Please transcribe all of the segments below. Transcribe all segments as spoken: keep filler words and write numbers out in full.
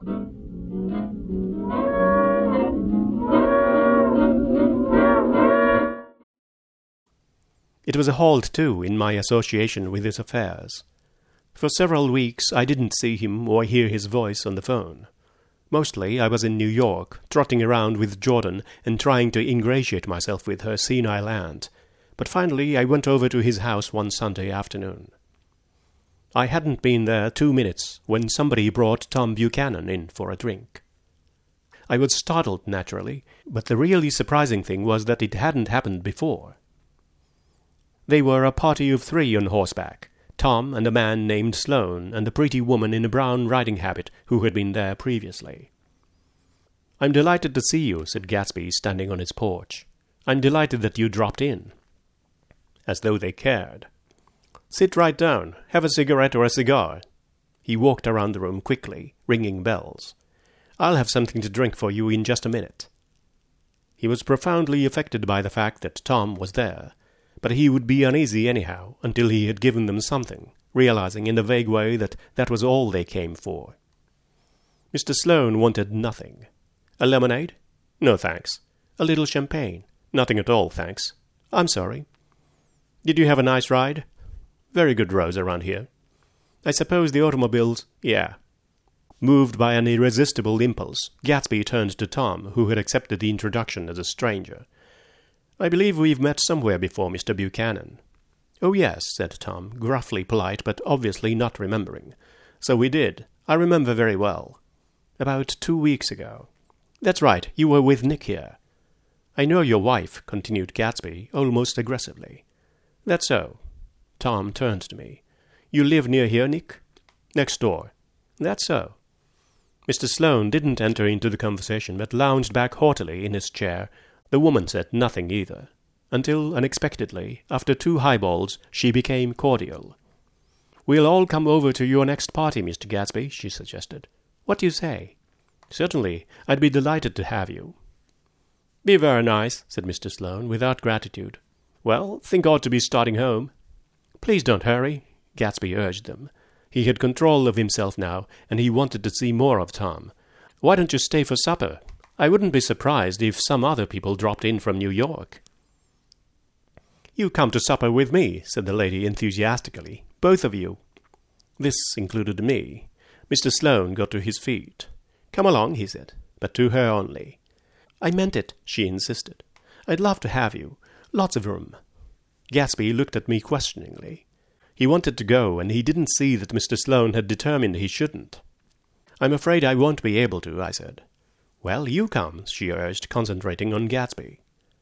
It was a halt, too, in my association with his affairs. For several weeks I didn't see him or hear his voice on the phone. Mostly I was in New York, trotting around with Jordan and trying to ingratiate myself with her senile aunt, but finally I went over to his house one Sunday afternoon. I hadn't been there two minutes when somebody brought Tom Buchanan in for a drink. I was startled, naturally, but the really surprising thing was that it hadn't happened before. They were a party of three on horseback, Tom and a man named Sloane and a pretty woman in a brown riding habit who had been there previously. "I'm delighted to see you," said Gatsby, standing on his porch. "I'm delighted that you dropped in." As though they cared. "Sit right down. Have a cigarette or a cigar." He walked around the room quickly, ringing bells. "I'll have something to drink for you in just a minute." He was profoundly affected by the fact that Tom was there, but he would be uneasy anyhow until he had given them something, realizing in a vague way that that was all they came for. Mister Sloane wanted nothing. "A lemonade?" "No, thanks." "A little champagne?" "Nothing at all, thanks." "I'm sorry." "Did you have a nice ride?" "Very good roads around here." "I suppose the automobiles—" "Yeah." Moved by an irresistible impulse, Gatsby turned to Tom, who had accepted the introduction as a stranger. "I believe we've met somewhere before, Mister Buchanan." "Oh, yes," said Tom, gruffly polite, but obviously not remembering. "So we did. I remember very well." "About two weeks ago." "That's right. You were with Nick here." "I know your wife," continued Gatsby, almost aggressively. "That's so." Tom turned to me. "You live near here, Nick?" "Next door." "That's so." Mister Sloane didn't enter into the conversation, but lounged back haughtily in his chair. The woman said nothing either, until, unexpectedly, after two highballs, she became cordial. "We'll all come over to your next party, Mister Gatsby," she suggested. "What do you say?" "Certainly. I'd be delighted to have you." "Be very nice," said Mister Sloane, without gratitude. "Well, think ought to be starting home." "Please don't hurry," Gatsby urged them. He had control of himself now, and he wanted to see more of Tom. "Why don't you stay for supper? I wouldn't be surprised if some other people dropped in from New York." "You come to supper with me," said the lady enthusiastically. "Both of you." This included me. Mister Sloane got to his feet. "Come along," he said, but to her only. "I meant it," she insisted. "I'd love to have you. Lots of room." Gatsby looked at me questioningly. He wanted to go, and he didn't see that Mister Sloane had determined he shouldn't. "I'm afraid I won't be able to," I said. "Well, you come," she urged, concentrating on Gatsby.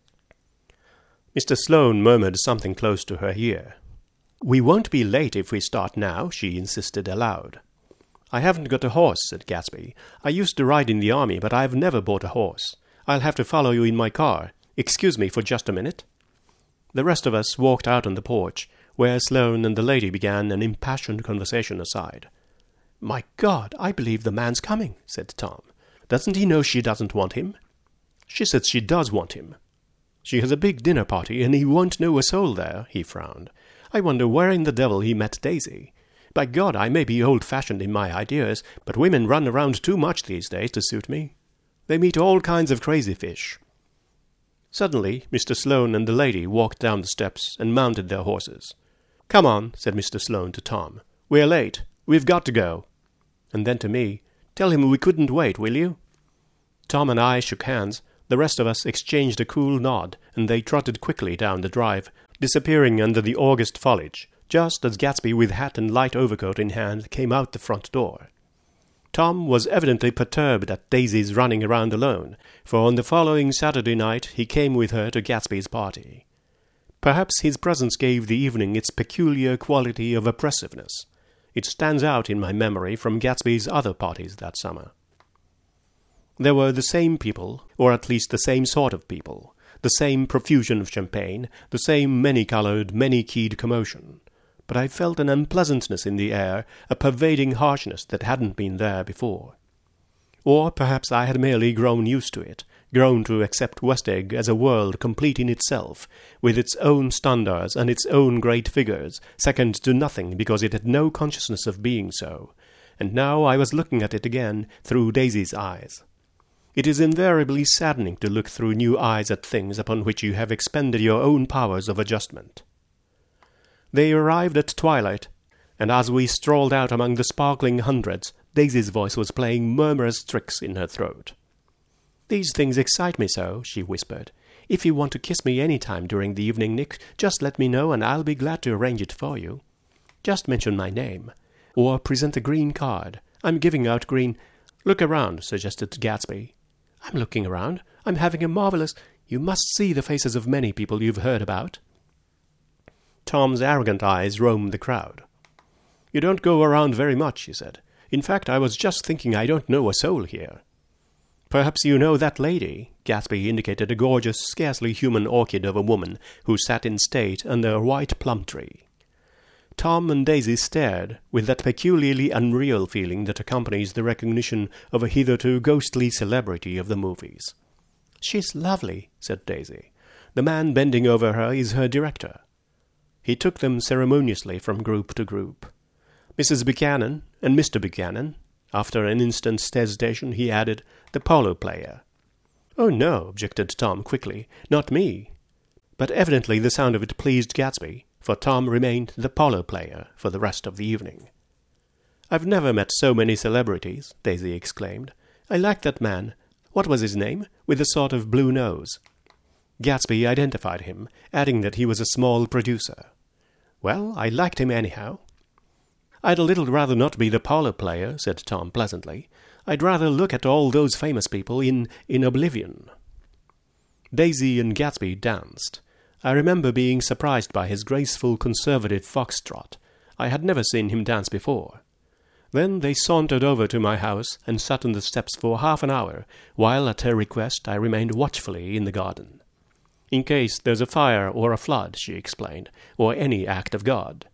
Mister Sloane murmured something close to her ear. "We won't be late if we start now," she insisted aloud. "I haven't got a horse," said Gatsby. "I used to ride in the army, but I've never bought a horse. I'll have to follow you in my car. Excuse me for just a minute." The rest of us walked out on the porch, where Sloane and the lady began an impassioned conversation aside. "My God, I believe the man's coming," said Tom. "Doesn't he know she doesn't want him?" "She says she does want him." "She has a big dinner party, and he won't know a soul there," he frowned. "I wonder where in the devil he met Daisy. By God, I may be old-fashioned in my ideas, but women run around too much these days to suit me. They meet all kinds of crazy fish." Suddenly, Mister Sloane and the lady walked down the steps and mounted their horses. "Come on," said Mister Sloane to Tom. "We're late. We've got to go." And then to me, "Tell him we couldn't wait, will you?" Tom and I shook hands. The rest of us exchanged a cool nod, and they trotted quickly down the drive, disappearing under the August foliage, just as Gatsby, with hat and light overcoat in hand, came out the front door. Tom was evidently perturbed at Daisy's running around alone, for on the following Saturday night he came with her to Gatsby's party. Perhaps his presence gave the evening its peculiar quality of oppressiveness. It stands out in my memory from Gatsby's other parties that summer. There were the same people, or at least the same sort of people, the same profusion of champagne, the same many-coloured, many-keyed commotion. But I felt an unpleasantness in the air, a pervading harshness that hadn't been there before. Or perhaps I had merely grown used to it, grown to accept West Egg as a world complete in itself, with its own standards and its own great figures, second to nothing because it had no consciousness of being so, and now I was looking at it again through Daisy's eyes. It is invariably saddening to look through new eyes at things upon which you have expended your own powers of adjustment. They arrived at twilight, and as we strolled out among the sparkling hundreds, Daisy's voice was playing murmurous tricks in her throat. "These things excite me so," she whispered. "If you want to kiss me any time during the evening, Nick, just let me know and I'll be glad to arrange it for you. Just mention my name. Or present a green card. I'm giving out green—" "Look around," suggested Gatsby. "I'm looking around. I'm having a marvelous— You must see the faces of many people you've heard about." Tom's arrogant eyes roamed the crowd. "You don't go around very much," he said. "In fact, I was just thinking I don't know a soul here." "Perhaps you know that lady." Gatsby indicated a gorgeous, scarcely human orchid of a woman who sat in state under a white plum tree. Tom and Daisy stared, with that peculiarly unreal feeling that accompanies the recognition of a hitherto ghostly celebrity of the movies. "She's lovely," said Daisy. "The man bending over her is her director." He took them ceremoniously from group to group. "Missus Buchanan and Mister Buchanan." After an instant's hesitation, he added, "the polo player." "Oh, no," objected Tom quickly, "not me." But evidently the sound of it pleased Gatsby, for Tom remained the polo player for the rest of the evening. "I've never met so many celebrities," Daisy exclaimed. "I like that man. What was his name? With a sort of blue nose." Gatsby identified him, adding that he was a small producer. "Well, I liked him anyhow." "I'd a little rather not be the polo player," said Tom pleasantly. "I'd rather look at all those famous people in, in oblivion." Daisy and Gatsby danced. I remember being surprised by his graceful conservative foxtrot. I had never seen him dance before. Then they sauntered over to my house and sat on the steps for half an hour, while at her request I remained watchfully in the garden. "In case there's a fire or a flood," she explained, "or any act of God."